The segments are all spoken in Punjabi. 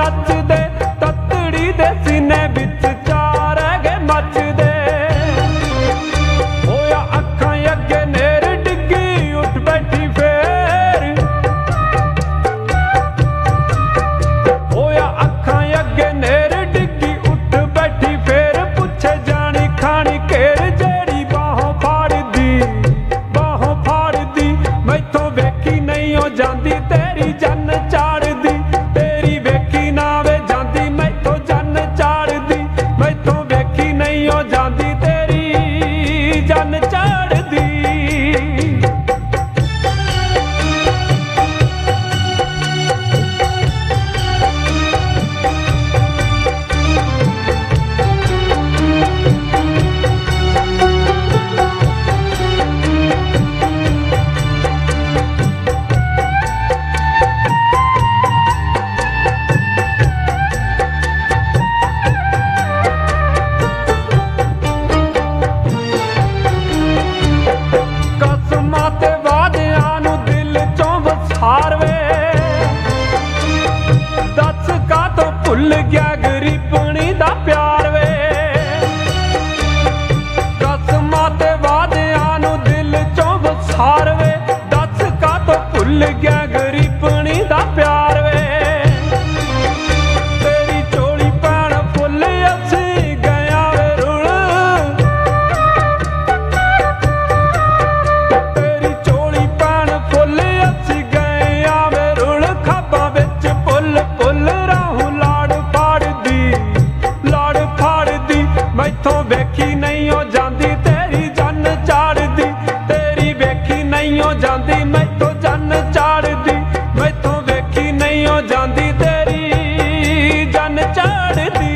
ਨੱਚਦੇ, ਤੱਤੜੀ ਦੇ ਸੀਨੇ ਵਿੱਚ ਚਾਰ ਹੈਗੇ ਮੱਚਦੇ। ਹੋਇਆ ਅੱਖਾਂ ਅੱਗੇ ਨੇਰ ਡਿੱਗੀ, ਉੱਠ ਬੈਠੀ ਫੇਰ। ਹੋਇਆ ਅੱਖਾਂ ਅੱਗੇ ਨੇਰ ਡਿੱਗੀ, ਉੱਠ ਬੈਠੀ ਫੇਰ। ਪੁੱਛੇ ਜਾਣੀ ਖਾਣੀ ਘੇਰ, ਜਿਹੜੀ ਬਾਹੋਂ ਫਾੜਦੀ ਮੈਥੋਂ ਵੇਖੀ ਨਹੀਂ ਉਹ ਜਾਂਦੀ, ਤੇਰੀ ਜੰਨ ਚਾੜਦੀ। ਤੇਰੀ ਵੇਖੀ ਨਾ ਵੇ ਜਾਂਦੀ, ਮੈਥੋਂ ਜੰਨ ਚਾੜਦੀ। ਮੈਥੋਂ ਵੇਖੀ ਨਹੀਂ ਉਹ ਜਾਂਦੀ, ਤੇਰੀ ਜੰਨ ਚਾੜਦੀ। ਦੱਸ ਕਾਹਤੋਂ ਭੁੱਲ ਗਿਆ ਗਰੀਬਣੀ ਦਾ ਪਿਆਰ ਵੇ। ਕਸਮਾਂ ਤੇ ਵਾਅਦਿਆਂ ਨੂੰ ਦਿਲ ਚੋਂ ਵਸਾਰ ਵੇ। ਦੱਸ ਕਾਹਤੋਂ ਭੁੱਲ ਗਿਆ ਗਰੀਬਣੀ ਦਾ ਪਿਆਰ ਵੇ। ਤੇਰੀ ਝੋਲੀ ਭੈਣ ਫੁੱਲ ਅਸੀਂ ਗਿਆ ਵੇ ਰੁਲ। ਤੇਰੀ ਝੋਲੀ ਭੈਣ ਫੁੱਲ ਅਸੀਂ ਗਿਆ ਵੇ ਰੁਲ। ਖਾਬਾਂ ਵਿੱਚ ਪੁੱਲ ਪੁੱਲ ਰਾਹੋਂ ਲਾੜ ਫਾੜਦੀ। ਮੈਥੋਂ ਵੇਖੀ ਨਹੀਂ ਉਹ ਜਾਂਦੀ, ਤੇਰੀ ਜੰਨ ਚਾੜਦੀ। ਤੇਰੀ ਵੇਖੀ ਨਹੀਂ ਉਹ ਜਾਂਦੀ, ਮੈਥੋਂ ਜੰਨ ਚਾੜਦੀ। ਮੈਥੋਂ ਵੇਖੀ ਨਹੀਂ ਉਹ ਜਾਂਦੀ, ਤੇਰੀ ਜੰਨ ਚਾੜਦੀ।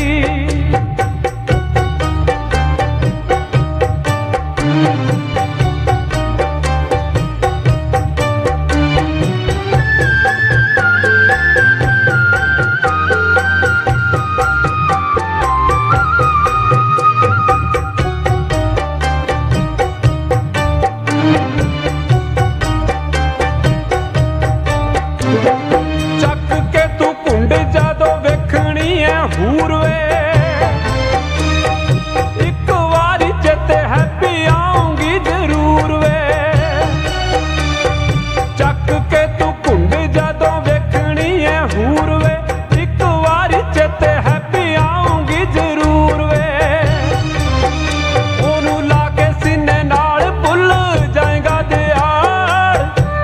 ਚੱਕ ਕੇ ਤੂੰ ਘੁੰਡ ਜਦੋਂ ਵੇਖਣੀ ਐ ਹੂਰ ਵੇ। ਇੱਕ ਵਾਰੀ ਚੇਤੇ ਹੈਪੀ ਆਉਂਗੀ ਜ਼ਰੂਰ ਵੇ। ਚੱਕ ਕੇ ਤੂੰ ਘੁੰਡ ਜਦੋਂ ਵੇਖਣੀ ਐ ਹੂਰ ਵੇ। ਇੱਕ ਵਾਰੀ ਚੇਤੇ ਹੈਪੀ ਆਉਂਗੀ ਜ਼ਰੂਰ ਵੇ। ਉਹਨੂੰ ਲਾ ਕੇ ਸੀਨੇ ਨਾਲ ਭੁੱਲ ਜਾਏਗਾ ਦਿਆਲ।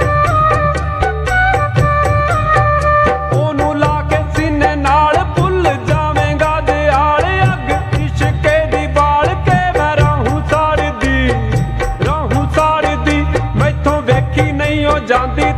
ਉਹਨੂੰ ਲਾ ਕੇ ਸੀਨੇ ਨਾਲ ਭੁੱਲ ਜਾਵੇਂਗਾ ਦਿਆਲ। ਅੱਗ ਇਸ਼ਕੇ ਦੀ ਬਾਲ ਕੇ ਮੈਂ ਰਾਹੋਂ ਸਾੜਦੀ। ਮੈਥੋਂ ਵੇਖੀ ਨਹੀਂ ਉਹ ਜਾਂਦੀ,